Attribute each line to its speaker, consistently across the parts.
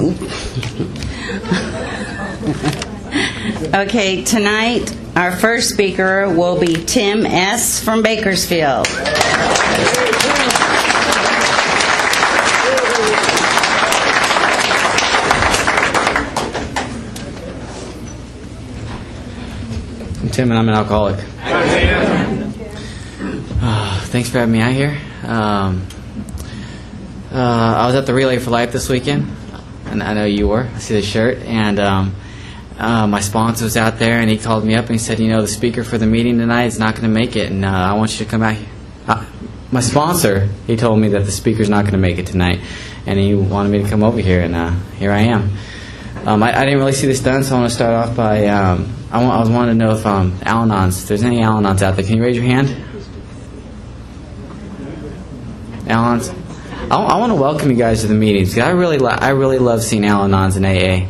Speaker 1: Okay, tonight our first speaker will be Tim S. from Bakersfield.
Speaker 2: I'm Tim and I'm an alcoholic. Thanks for having me out here. I was at the Relay for Life this weekend, and I know you were. I see the shirt, and my sponsor was out there, and he called me up and he said, the speaker for the meeting tonight is not going to make it, and I want you to come out here. My sponsor, he told me that the speaker's not going to make it tonight, and he wanted me to come over here, and here I am. I didn't really see this done, so I want to start off by, I was wanting to know if Al-Anons, if there's any Al-Anons out there. Can you raise your hand? Al-Anons? I want to welcome you guys to the meetings, because I really love seeing Al-Anons in AA.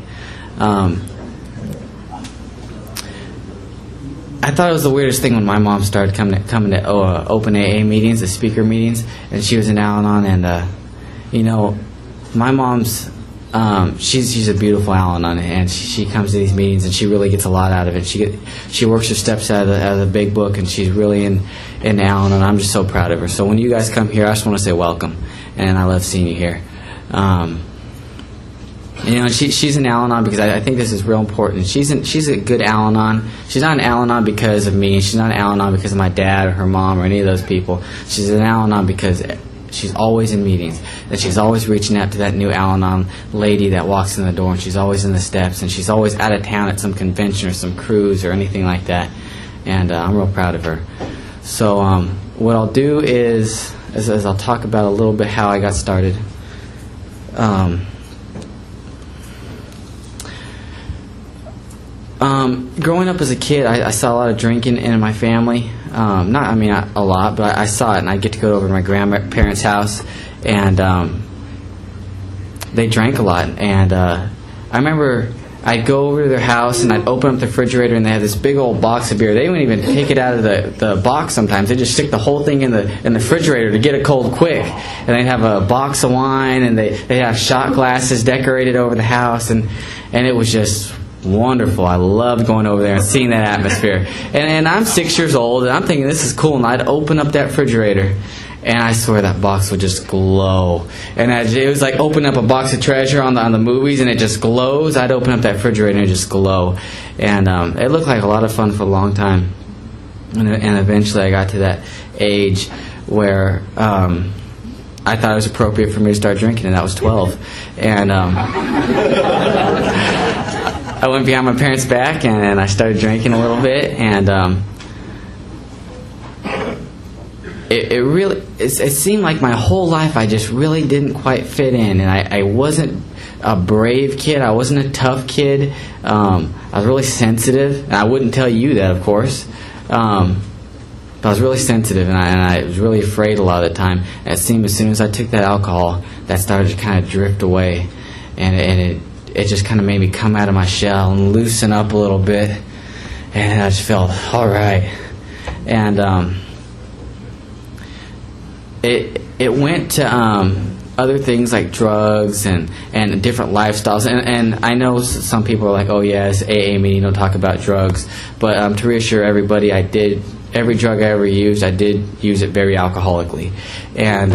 Speaker 2: I thought it was the weirdest thing when my mom started coming to open AA meetings, the speaker meetings, and she was an Al-Anon, and my mom's she's a beautiful Al-Anon, and she comes to these meetings and she really gets a lot out of it. She works her steps out of the big book, and she's really in Al-Anon. I'm just so proud of her. So when you guys come here, I just want to say welcome, and I love seeing you here. She's an Al-Anon because I think this is real important. She's a good Al-Anon. She's not an Al-Anon because of me. She's not an Al-Anon because of my dad or her mom or any of those people. She's an Al-Anon because she's always in meetings, and she's always reaching out to that new Al-Anon lady that walks in the door, and she's always in the steps, and she's always out of town at some convention or some cruise or anything like that. And I'm real proud of her. So what I'll do is I'll talk about a little bit how I got started. Growing up as a kid, I saw a lot of drinking in my family. Not a lot, but I saw it, and I'd get to go over to my grandparents' house, and they drank a lot. And I remember I'd go over to their house, and I'd open up the refrigerator, and they had this big old box of beer. They wouldn't even take it out of the box sometimes. They'd just stick the whole thing in the refrigerator to get it cold quick. And they'd have a box of wine, and they'd have shot glasses decorated over the house, and it was just wonderful. I loved going over there and seeing that atmosphere. And I'm 6 years old, and I'm thinking this is cool. And I'd open up that refrigerator, and I swear that box would just glow. And it was like opening up a box of treasure on the movies, and it just glows. I'd open up that refrigerator and it just glow. And it looked like a lot of fun for a long time. And eventually I got to that age where I thought it was appropriate for me to start drinking, and that was 12. And I went behind my parents' back, and I started drinking a little bit, and it seemed like my whole life I just really didn't quite fit in, and I wasn't a brave kid. I wasn't a tough kid. I was really sensitive, and I wouldn't tell you that, of course. But I was really sensitive, and I was really afraid a lot of the time. And it seemed as soon as I took that alcohol, that started to kind of drift away, and it just kind of made me come out of my shell and loosen up a little bit, and I just felt all right. And it went to other things like drugs and different lifestyles. And I know some people are like, oh yeah, it's AA meeting, don't talk about drugs. But to reassure everybody, every drug I ever used, I did use it very alcoholically. And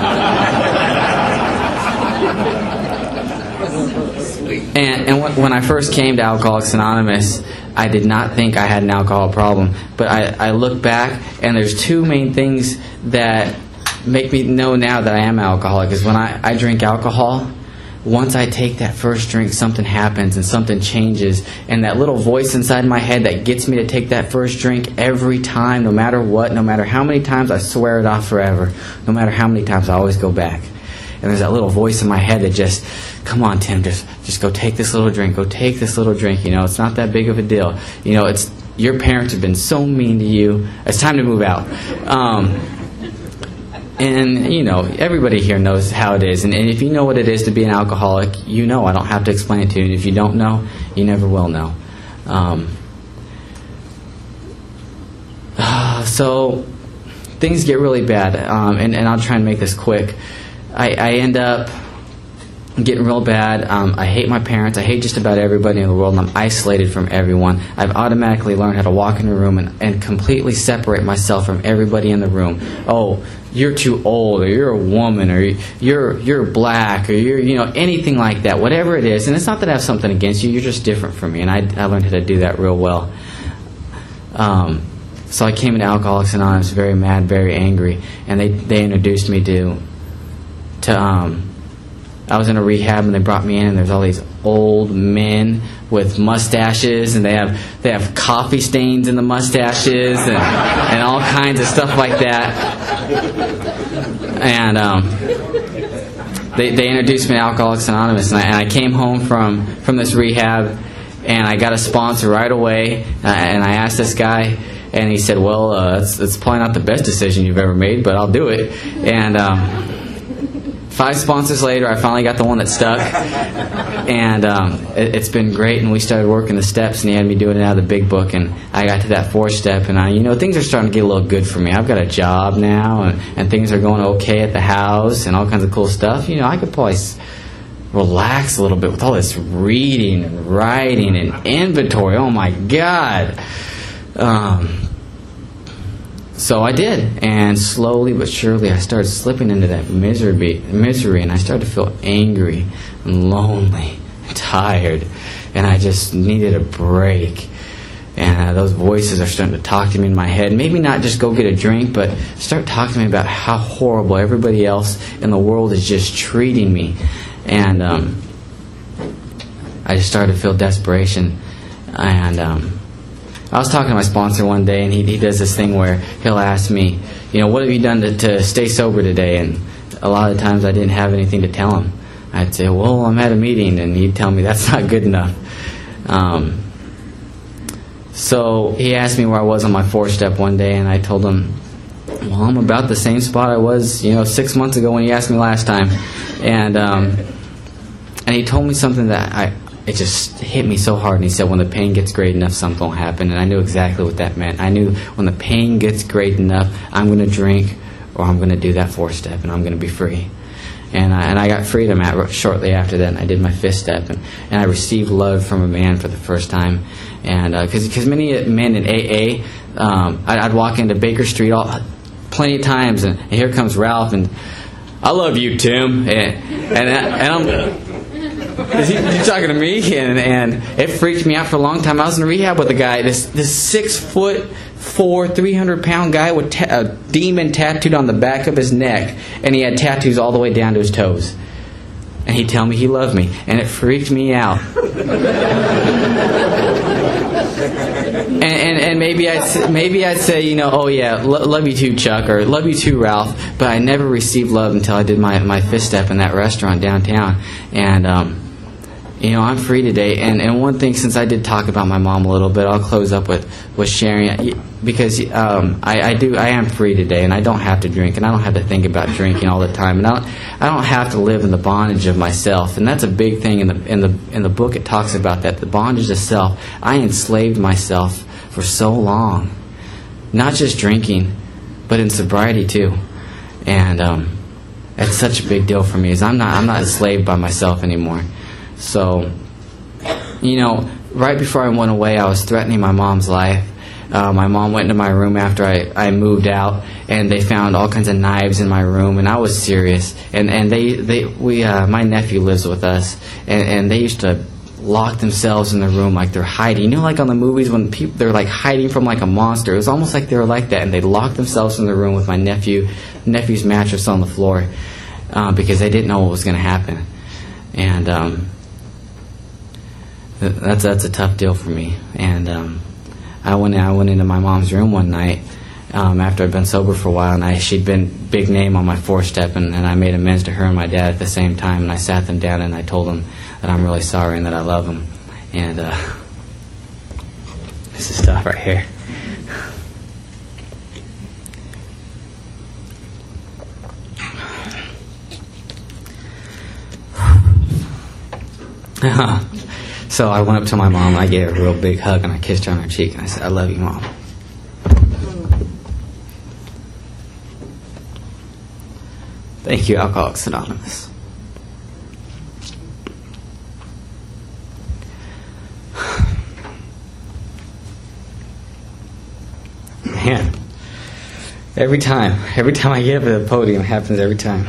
Speaker 2: And when I first came to Alcoholics Anonymous, I did not think I had an alcohol problem. But I look back, and there's two main things that make me know now that I am an alcoholic. Is when I drink alcohol, once I take that first drink, something happens and something changes. And that little voice inside my head that gets me to take that first drink every time, no matter what, no matter how many times I swear it off forever, no matter how many times I always go back. And there's that little voice in my head that just, come on, Tim, just go take this little drink. Go take this little drink. It's not that big of a deal. It's your parents have been so mean to you. It's time to move out. And everybody here knows how it is. And if you know what it is to be an alcoholic, I don't have to explain it to you. And if you don't know, you never will know. So things get really bad. And I'll try and make this quick. I end up getting real bad. I hate my parents. I hate just about everybody in the world, and I'm isolated from everyone. I've automatically learned how to walk in a room and completely separate myself from everybody in the room. Oh, you're too old, or you're a woman, or you're black, or you're anything like that. Whatever it is, and it's not that I have something against you. You're just different from me, and I learned how to do that real well. So I came into Alcoholics Anonymous very mad, very angry, and they introduced me to I was in a rehab, and they brought me in, and there's all these old men with mustaches, and they have coffee stains in the mustaches, and all kinds of stuff like that. And they introduced me to Alcoholics Anonymous, and I came home from this rehab, and I got a sponsor right away. And I asked this guy, and he said, "Well, it's probably not the best decision you've ever made, but I'll do it." And 5 sponsors later, I finally got the one that stuck, and it's been great. And we started working the steps, and he had me doing it out of the big book, and I got to that 4th step, and things are starting to get a little good for me. I've got a job now, and things are going okay at the house, and all kinds of cool stuff. I could probably relax a little bit with all this reading and writing and inventory. Oh my God. So I did, and slowly but surely I started slipping into that misery, and I started to feel angry and lonely and tired, and I just needed a break. And those voices are starting to talk to me in my head. Maybe not just go get a drink, but start talking to me about how horrible everybody else in the world is just treating me. And I just started to feel desperation, and I was talking to my sponsor one day, and he does this thing where he'll ask me, what have you done to stay sober today? And a lot of times I didn't have anything to tell him. I'd say, well, I'm at a meeting, and he'd tell me that's not good enough. So he asked me where I was on my 4th step one day, and I told him, well, I'm about the same spot I was, 6 months ago when he asked me last time. And he told me something that it just hit me so hard. And he said, when the pain gets great enough, something will happen. And I knew exactly what that meant. I knew when the pain gets great enough, I'm going to drink, or I'm going to do that 4th step, and I'm going to be free. And I got freedom shortly after that, and I did my 5th step, and I received love from a man for the first time. And because many men in AA, I'd walk into Baker Street plenty of times, and here comes Ralph, and I love you, Tim, and I'm. Is he talking to me? And it freaked me out for a long time. I was in rehab with a guy, this 6'4", 300-pound guy with a demon tattooed on the back of his neck, and he had tattoos all the way down to his toes. And he'd tell me he loved me, and it freaked me out. And maybe I'd say, oh yeah, love you too, Chuck, or love you too, Ralph. But I never received love until I did my 5th step in that restaurant downtown. And I'm free today. And one thing, since I did talk about my mom a little bit, I'll close up with sharing, because I am free today, and I don't have to drink, and I don't have to think about drinking all the time, and I don't have to live in the bondage of myself. And that's a big thing in the book. It talks about that, the bondage of self. I enslaved myself for so long, not just drinking, but in sobriety too. And it's such a big deal for me, is I'm not enslaved by myself anymore. So, right before I went away, I was threatening my mom's life. My mom went into my room after I moved out, and they found all kinds of knives in my room, and I was serious. And my nephew lives with us, and they used to lock themselves in the room like they're hiding. Like on the movies when they're like hiding from like a monster. It was almost like they were like that, and they locked themselves in the room with my nephew's mattress on the floor, because they didn't know what was going to happen. And that's a tough deal for me. And I went into my mom's room one night after I'd been sober for a while, and she'd been big name on my 4th step, and I made amends to her and my dad at the same time, and I sat them down and I told them that I'm really sorry and that I love them. And this is stuff right here. So I went up to my mom, I gave her a real big hug, and I kissed her on her cheek, and I said, I love you, Mom. Thank you, Alcoholics Anonymous. Every time I get up at the podium, it happens every time.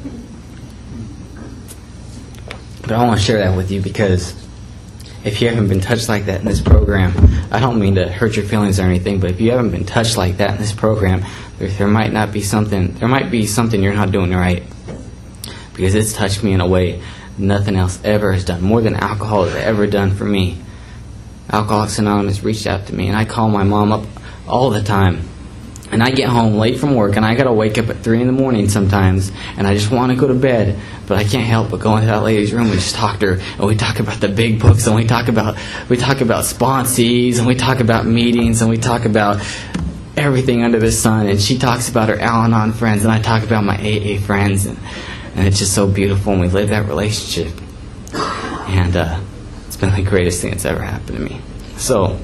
Speaker 2: But I want to share that with you because if you haven't been touched like that in this program, I don't mean to hurt your feelings or anything, but if you haven't been touched like that in this program, there might be something you're not doing right. Because it's touched me in a way nothing else ever has done, more than alcohol has ever done for me. Alcoholics Anonymous reached out to me, and I call my mom up all the time. And I get home late from work, and I got to wake up at 3 in the morning sometimes, and I just want to go to bed, but I can't help but go into that lady's room and just talk to her, and we talk about the big books, and we talk about sponsees, and we talk about meetings, and we talk about everything under the sun, and she talks about her Al-Anon friends, and I talk about my AA friends, and it's just so beautiful, and we live that relationship, and it's been the greatest thing that's ever happened to me. So,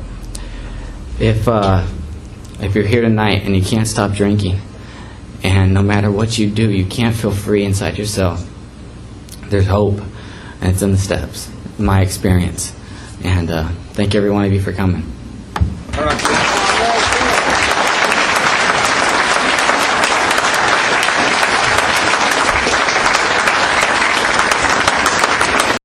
Speaker 2: if you're here tonight and you can't stop drinking, and no matter what you do, you can't feel free inside yourself, there's hope, and it's in the steps, my experience. And thank every one of you for coming.